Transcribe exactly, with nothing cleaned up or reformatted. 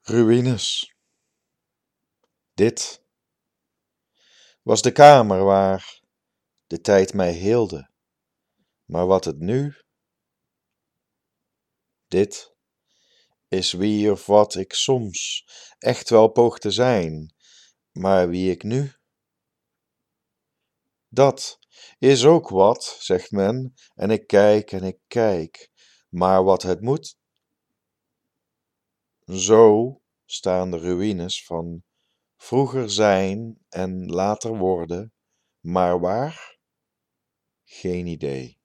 Ruïnes. Dit was de kamer waar de tijd mij heelde, maar wat het nu? Dit is wie of wat ik soms echt wel poog te zijn, maar wie ik nu? Dat is ook wat, zegt men, en ik kijk en ik kijk, maar wat het moet? Zo staan de ruïnes van vroeger zijn en later worden, maar waar? Geen idee.